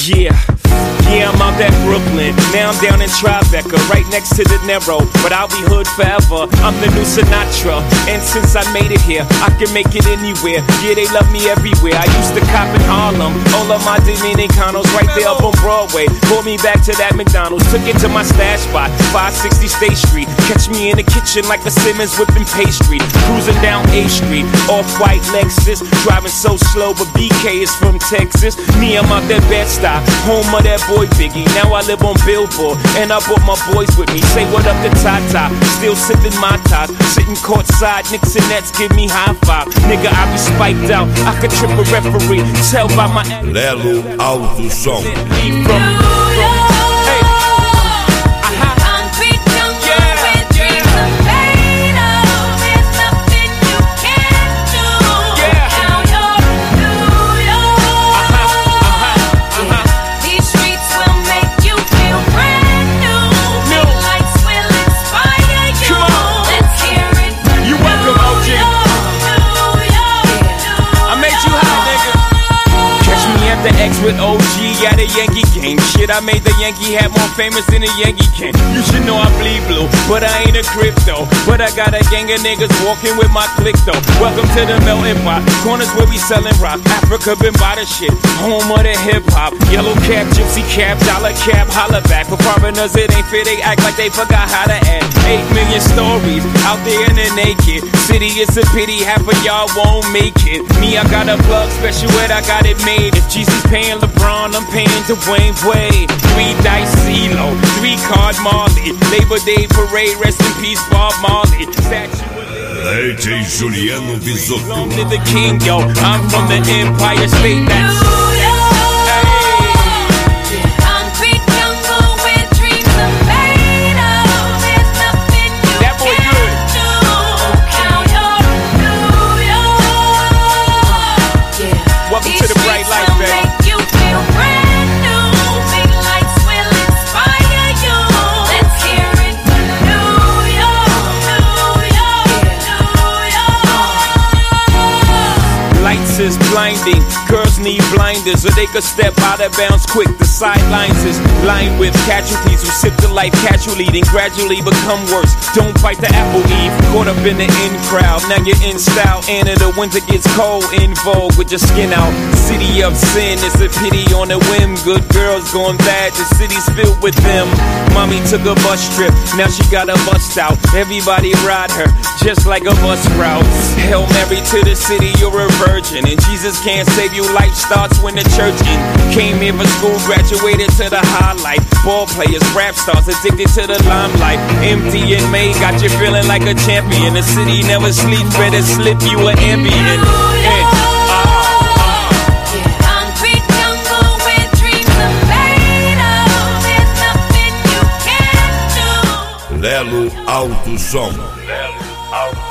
Yeah, I'm out at Brooklyn. Now I'm down in Tribeca, right next to De Niro. But I'll be hood forever. I'm the new Sinatra. And since I made it here, I can make it anywhere. Yeah, they love me everywhere. I used to cop in Harlem. All of my Dominicanos right there up on Broadway. Pulled me back to that McDonald's. Took it to my stash spot, 560 State Street. Catch me in the kitchen like a Simmons whipping pastry. Cruising down A Street, off-white Lexus. Driving so slow, but BK is from Texas. Me, I'm out that Bed-Stuy, home of that boy Biggie. Now I live on Billboard, and I brought my boys with me. Say what up to Tata, still sipping my ties. Sitting courtside, Knicks and Nets give me high five. Nigga, I be spiked out, I could trip a referee. Tell by my Lelo Alto Som. With OG at a Yankee game. Shit, I made the Yankee hat more famous than a Yankee can. You should know I bleed blue, but I ain't a crypto. But I got a gang of niggas walking with my click though. Welcome to the melting pot. Corners where we selling rock. Africa been by the shit. Home of the hip hop. Yellow cap, gypsy cap, dollar cap, holla back. For foreigners it ain't fair, they act like they forgot how to act. 8 million stories out there in the naked city. It's a pity half of y'all won't make it. Me, I got a plug special ed, I got it made. If Jesus paying LeBron, I'm paying Dwayne Wade. 3 dice CeeLo, 3 card Marley. Labor Day parade, rest in peace Bob Marley. DJ Juliano Visotto. The king, yo, I'm from the Empire State. That's is blinding. Girls need blinders so they could step out of bounds quick. The sidelines is lined with casualties who sip the life casually, then gradually become worse. Don't bite the apple, Eve. Caught up in the in crowd, now you're in style. And in the winter gets cold, in vogue with your skin out. City of sin, it's a pity on a whim. Good girls going bad, the city's filled with them. Mommy took a bus trip, now she got a bust out. Everybody ride her, just like a bus route. Hail Mary to the city, you're a virgin. And Jesus can't save you, life starts when the church in. Came here for school, graduated to the highlight. Ball players, rap stars, addicted to the limelight. Empty and May got you feeling like a champion. The city never sleeps, better slip you an ambient. Lelo Alto Som.